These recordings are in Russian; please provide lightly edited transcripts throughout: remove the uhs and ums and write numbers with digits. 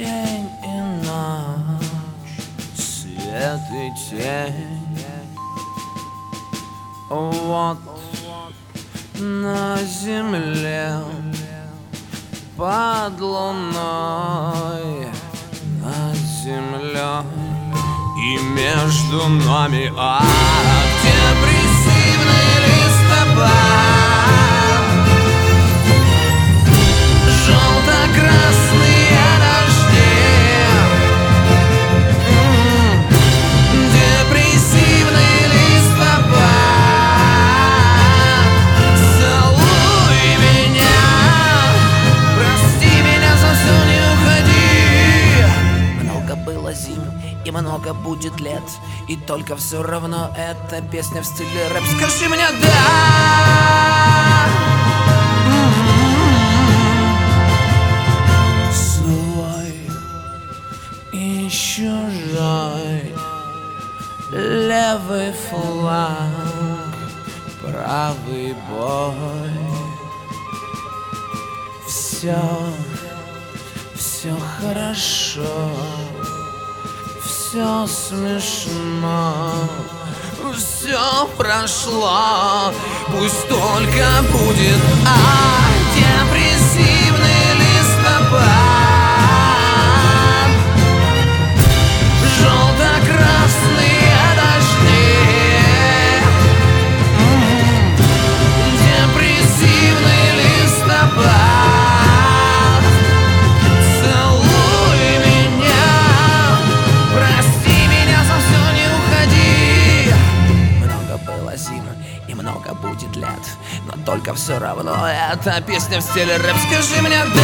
День и ночь, свет и тень. Вот на земле под луной, над землей и между нами депрессивный листопад, желто-красные дожди, депрессивный листопад. Целуй меня, прости меня за все, не уходи. Много было зим и много будет лет, и только все равно эта песня в стиле рэп. Скажи мне да. Свой и чужой, левый фланг, правый бой. Все хорошо, все смешно, все прошло, пусть только будет депрессивный листопад, желто-красные дожди, депрессивный листопад. Целуй меня, прости меня за все, не уходи. Много было зим и много будет лет, но только все равно эта песня в стиле рэп. Скажи мне да.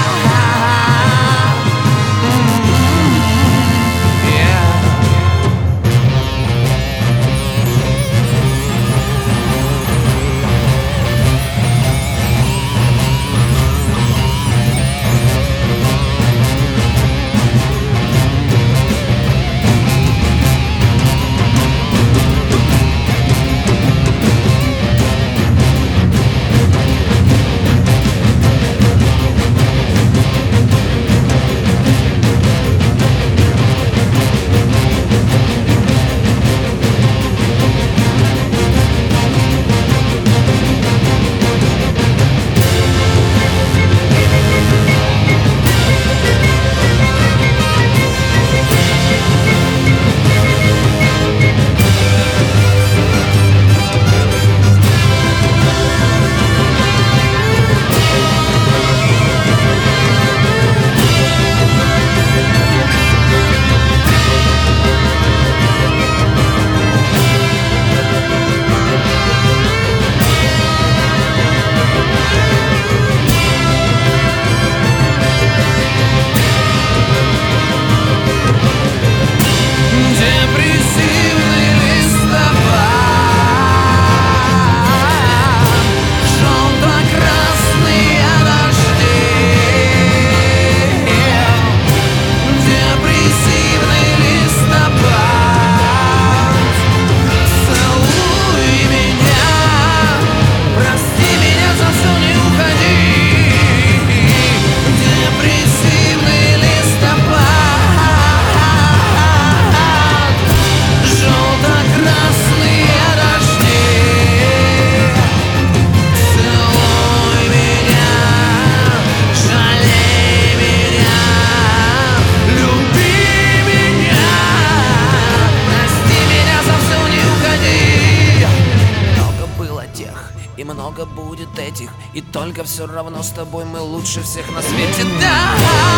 И много будет этих, и только все равно с тобой мы лучше всех на свете. Да!